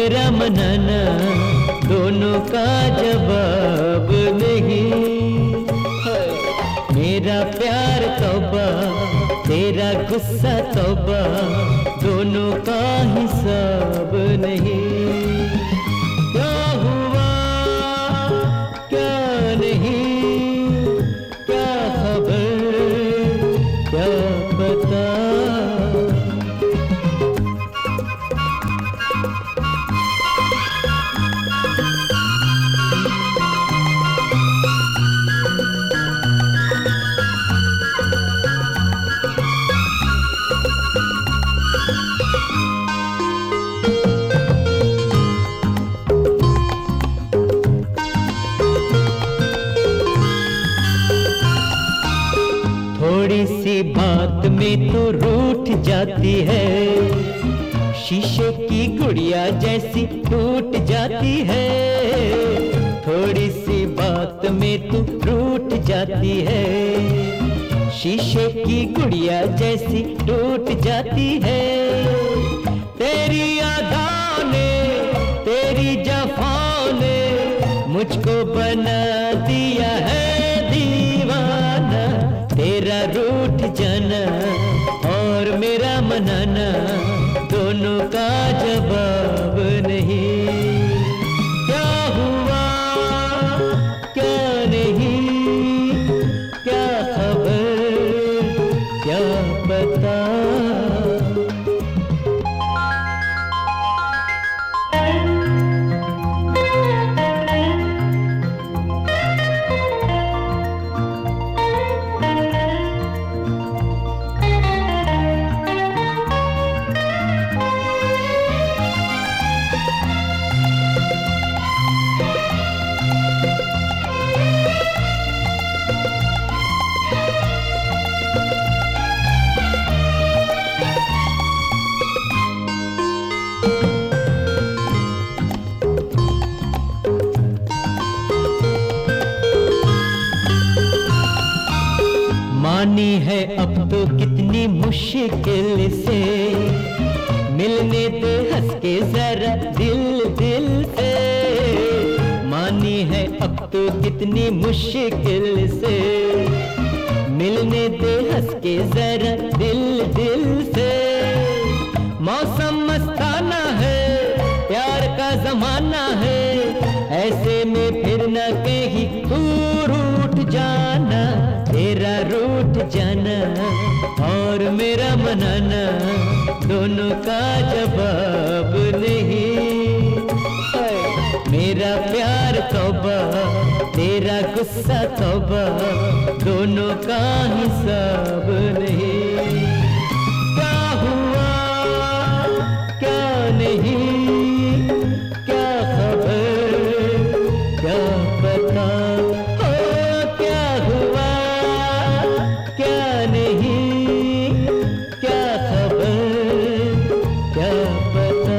मेरा मनाना दोनों का जवाब नहीं। मेरा प्यार तौबा, तेरा गुस्सा तौबा, दोनों का हिसाब नहीं। क्या हुआ क्या नहीं, क्या खबर क्या पता। थोड़ी सी बात में तो रूठ जाती है, शीशे की गुड़िया जैसी टूट जाती है। थोड़ी सी बात में तो रूठ जाती है, शीशे की गुड़िया जैसी टूट जाती है। तेरी यादों ने, तेरी जफाओं ने मुझको बना दिया है दीवाना। तेरा रूठ जाना और मेरा मनाना दोनों का जवाब नहीं। क्या हुआ क्या नहीं, क्या खबर क्या पता। मानी है अब तो कितनी मुश्किल से, मिलने दे हंस के जरा दिल दिल से। मानी है अब तो कितनी मुश्किल से, मिलने दे हंस के जरा दिल दिल से। मौसम मस्ताना है, प्यार का जमाना है, ऐसे में फिर न कहीं तू रूठ जाना। तेरा रूठ जाना और मेरा मनाना दोनों का जवाब नहीं। मेरा प्यार तौबा, तेरा गुस्सा तौबा, दोनों का हिसाब नहीं। क्या हुआ क्या नहीं, क्या खबर क्या पता। क्या हुआ क्या नहीं, क्या खबर क्या पता।